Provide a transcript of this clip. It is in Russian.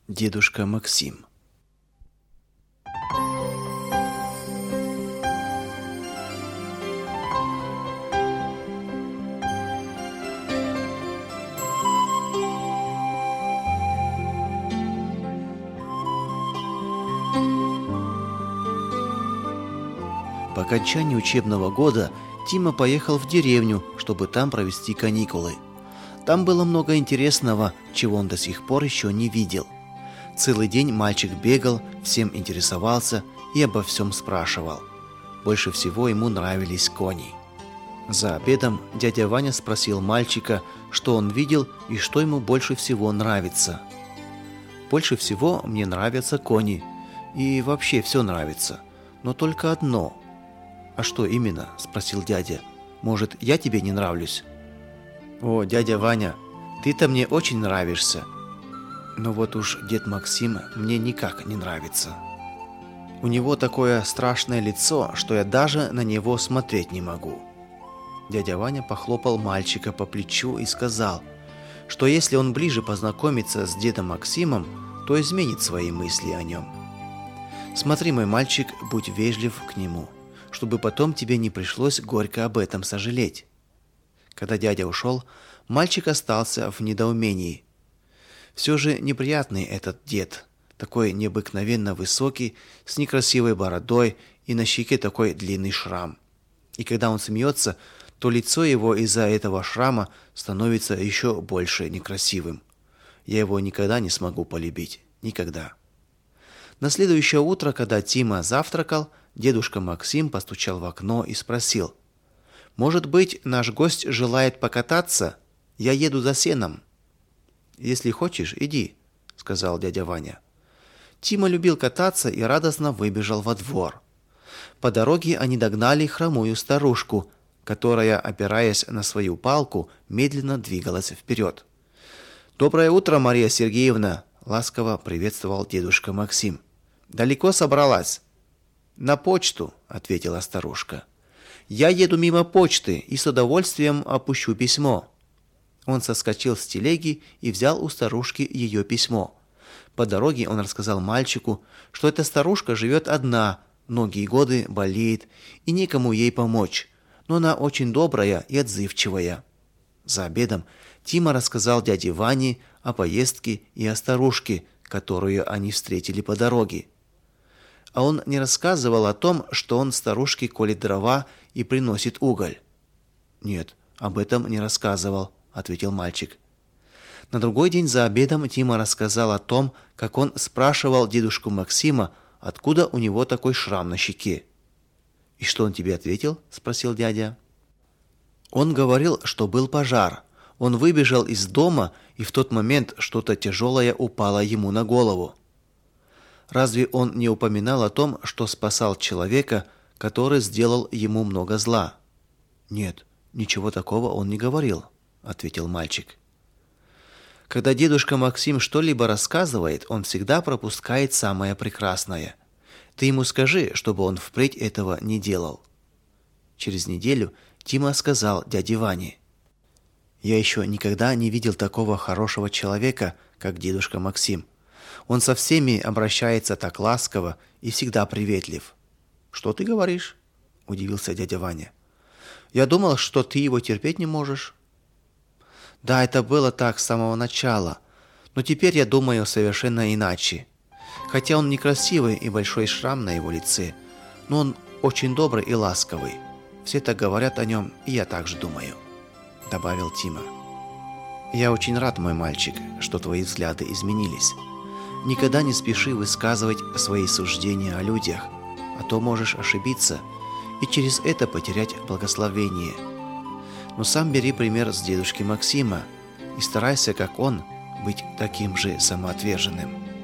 Дедушка Максим. По окончании учебного года Тима поехал в деревню, чтобы там провести каникулы. Там было много интересного, чего он до сих пор еще не видел. Целый день мальчик бегал, всем интересовался и обо всем спрашивал. Больше всего ему нравились кони. За обедом дядя Ваня спросил мальчика, что он видел и что ему больше всего нравится. «Больше всего мне нравятся кони. И вообще все нравится. Но только одно». «А что именно?» – спросил дядя. «Может, я тебе не нравлюсь?» «О, дядя Ваня, ты-то мне очень нравишься. Но вот уж дед Максим мне никак не нравится. У него такое страшное лицо, что я даже на него смотреть не могу». Дядя Ваня похлопал мальчика по плечу и сказал, что если он ближе познакомится с дедом Максимом, то изменит свои мысли о нем. «Смотри, мой мальчик, будь вежлив к нему, чтобы потом тебе не пришлось горько об этом сожалеть». Когда дядя ушел, мальчик остался в недоумении. Все же неприятный этот дед, такой необыкновенно высокий, с некрасивой бородой и на щеке такой длинный шрам. И когда он смеется, то лицо его из-за этого шрама становится еще больше некрасивым. Я его никогда не смогу полюбить. Никогда. На следующее утро, когда Тима завтракал, дедушка Максим постучал в окно и спросил: «Может быть, наш гость желает покататься? Я еду за сеном». «Если хочешь, иди», — сказал дядя Ваня. Тима любил кататься и радостно выбежал во двор. По дороге они догнали хромую старушку, которая, опираясь на свою палку, медленно двигалась вперед. «Доброе утро, Мария Сергеевна!» — ласково приветствовал дедушка Максим. «Далеко собралась?» «На почту», — ответила старушка. «Я еду мимо почты и с удовольствием опущу письмо». Он соскочил с телеги и взял у старушки ее письмо. По дороге он рассказал мальчику, что эта старушка живет одна, многие годы болеет и некому ей помочь, но она очень добрая и отзывчивая. За обедом Тима рассказал дяде Ване о поездке и о старушке, которую они встретили по дороге. А он не рассказывал о том, что он старушке колет дрова и приносит уголь. «Нет, об этом не рассказывал», — ответил мальчик. На другой день за обедом Тима рассказал о том, как он спрашивал дедушку Максима, откуда у него такой шрам на щеке. «И что он тебе ответил?» — спросил дядя. Он говорил, что был пожар. Он выбежал из дома, и в тот момент что-то тяжелое упало ему на голову. Разве он не упоминал о том, что спасал человека, который сделал ему много зла? «Нет, ничего такого он не говорил», — ответил мальчик. Когда дедушка Максим что-либо рассказывает, он всегда пропускает самое прекрасное. Ты ему скажи, чтобы он впредь этого не делал. Через неделю Тима сказал дяде Ване: «Я еще никогда не видел такого хорошего человека, как дедушка Максим. Он со всеми обращается так ласково и всегда приветлив». «Что ты говоришь?» – удивился дядя Ваня. «Я думал, что ты его терпеть не можешь». «Да, это было так с самого начала, но теперь я думаю совершенно иначе. Хотя он некрасивый и большой шрам на его лице, но он очень добрый и ласковый. Все так говорят о нем, и я так же думаю», – добавил Тима. «Я очень рад, мой мальчик, что твои взгляды изменились. Никогда не спеши высказывать свои суждения о людях, а то можешь ошибиться и через это потерять благословение. Но сам бери пример с дедушки Максима и старайся, как он, быть таким же самоотверженным».